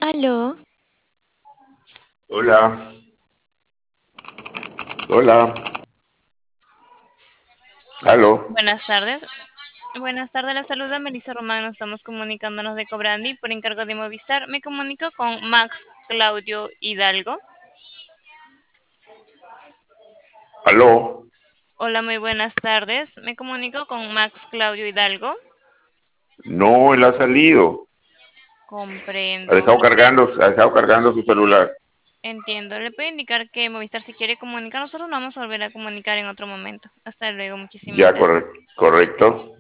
Aló, Hola, hola, aló. Buenas tardes. Buenas tardes, la saluda Melissa Román. Nos estamos comunicándonos de Cobrandi por encargo de Movistar. Me comunico con Max Claudio Hidalgo. Aló. Hola, muy buenas tardes. Me comunico con Max Claudio Hidalgo. No, él ha salido. Comprendo. Ha dejado cargando su celular. Entiendo. Le puedo indicar que Movistar si quiere comunicar. Nosotros nos vamos a volver a comunicar en otro momento. Hasta luego. Muchísimas Ya, gracias. correcto.